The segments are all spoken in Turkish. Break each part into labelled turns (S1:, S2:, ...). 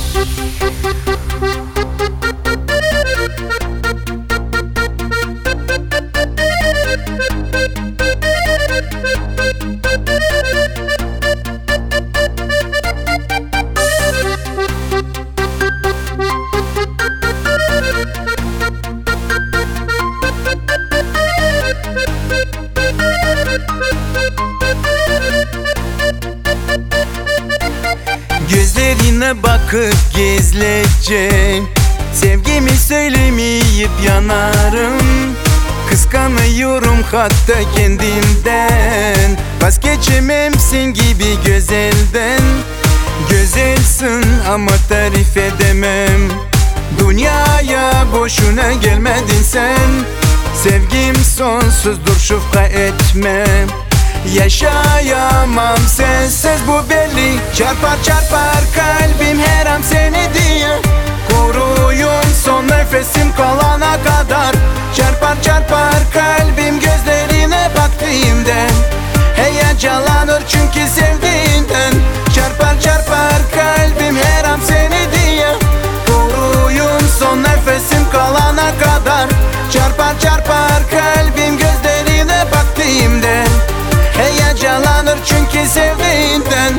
S1: Gözlerine bakıp gizlice sevgimi söylemeyip yanarım. Kıskanıyorum hatta kendimden, vazgeçememsin gibi güzelden. Güzelsin ama tarif edemem, dünyaya boşuna gelmedin sen. Sevgim sonsuzdur, şufka etmem. Yaşayamam sensiz, bu belli. Çarpar çarpar kalbim her an seni diye. Koruyun son nefesim kalana kadar. Çarpar çarpar kalbim gözlerine baktığımda. Heyecanlanır çünkü sevdiğinden. Çarpar çarpar kalbim her an seni diye. Koruyun son nefesim kalana kadar. Çarpar çarpar kalbim gözlerine baktığımda. Heyecanlanır çünkü sevdiğinden.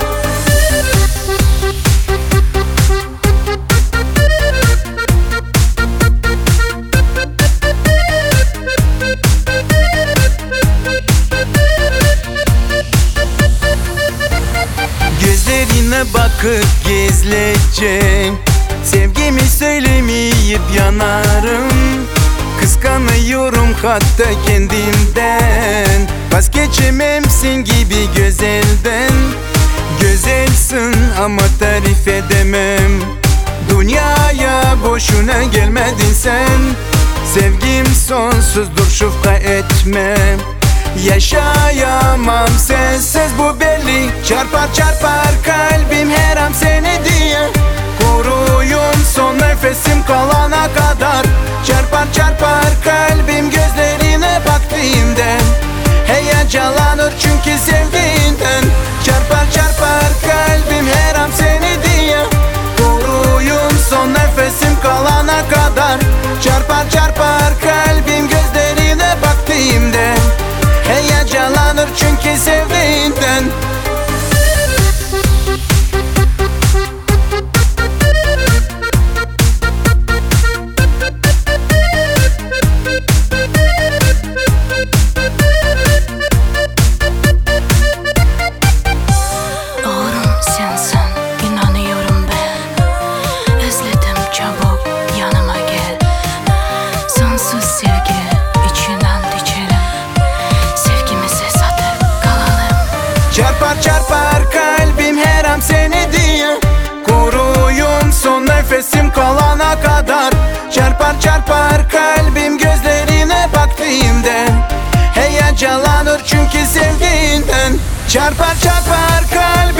S1: Gözlerine bakıp gizlice sevgimi söylemeyip yanarım. Kıskanıyorum hatta kendimden, vazgeçememsin gibi güzelden. Güzelsin ama tarif edemem, dünyaya boşuna gelmedin sen. Sevgim sonsuzdur, şufka etmem. Yaşayamam sensiz, bu belli. Çarpar çarpar kalbim her an seni diye. Koruyun son nefesim kalana kadar. Çarpar çarpar kalbim gözlerine baktığımda. Heyecanlanır çünkü sevdiğinden. Çarpar çarpar kalbim her an seni diye. Koruyun son nefesim kalana kadar. Çarpar çarpar kalbim gözlerine baktığımda. Heyecanlanır çünkü sevdiğinden. Çarpar çarpar kalbim her an seni diye. Koruyun son nefesim kalana kadar. Çarpar çarpar kalbim gözlerine baktığımda. Heyecanlanır çünkü sevdiğinden. Çarpar çarpar kalbim